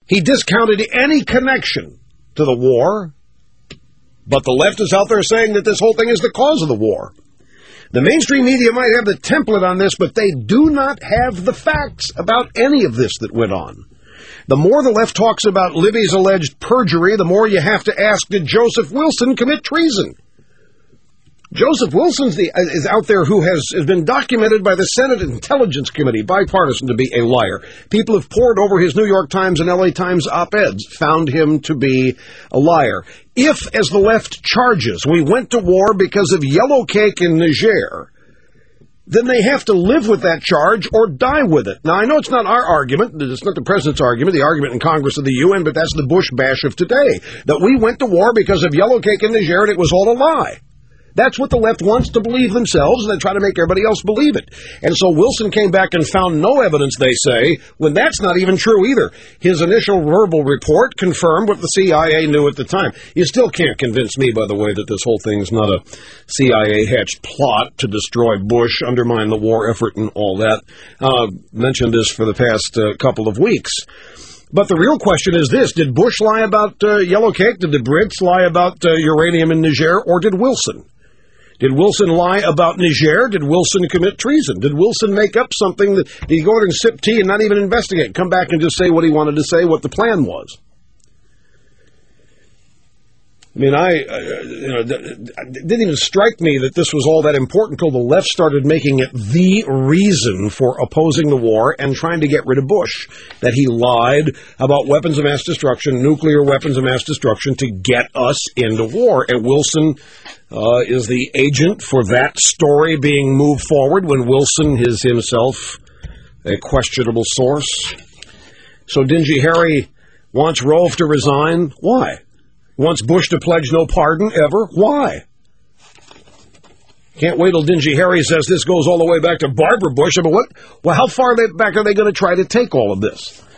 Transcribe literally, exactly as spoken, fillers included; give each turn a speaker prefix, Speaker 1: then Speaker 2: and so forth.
Speaker 1: He discounted any connection to the war, but the left is out there saying that this whole thing is the cause of the war. The mainstream media might have the template on this, but they do not have the facts about any of this that went on. The more the left talks about Libby's alleged perjury, the more you have to ask, did Joseph Wilson commit treason? Joseph Wilson is out there who has, has been documented by the Senate Intelligence Committee, bipartisan, to be a liar. People have poured over his New York Times and L A Times op-eds, found him to be a liar. If, as the left charges, we went to war because of yellow cake in Niger, then they have to live with that charge or die with it. Now, I know it's not our argument. It's not the president's argument, the argument in Congress of the U N, but that's the Bush bash of today, that we went to war because of yellow cake in Niger and it was all a lie. That's what the left wants to believe themselves, and they try to make everybody else believe it. And so Wilson came back and found no evidence, they say, when that's not even true either. His initial verbal report confirmed what the C I A knew at the time. You still can't convince me, by the way, that this whole thing's not a C I A-hatched plot to destroy Bush, undermine the war effort, and all that. Uh, mentioned this for the past uh, couple of weeks. But the real question is this: did Bush lie about uh, yellow cake? Did the Brits lie about uh, uranium in Niger? Or did Wilson? Did Wilson lie about Niger? Did Wilson commit treason? Did Wilson make up something? That, did he go over and sip tea and not even investigate? Come back and just say what he wanted to say, what the plan was? I mean, I, uh, you know, it didn't even strike me that this was all that important until the left started making it the reason for opposing the war and trying to get rid of Bush, that he lied about weapons of mass destruction, nuclear weapons of mass destruction, to get us into war. And Wilson uh, is the agent for that story being moved forward when Wilson is himself a questionable source. So Dingy Harry wants Rove to resign. Why? Wants Bush to pledge no pardon ever? Why? Can't wait till Dingy Harry says this goes all the way back to Barbara Bush. But what? Well, how far back are they going to try to take all of this?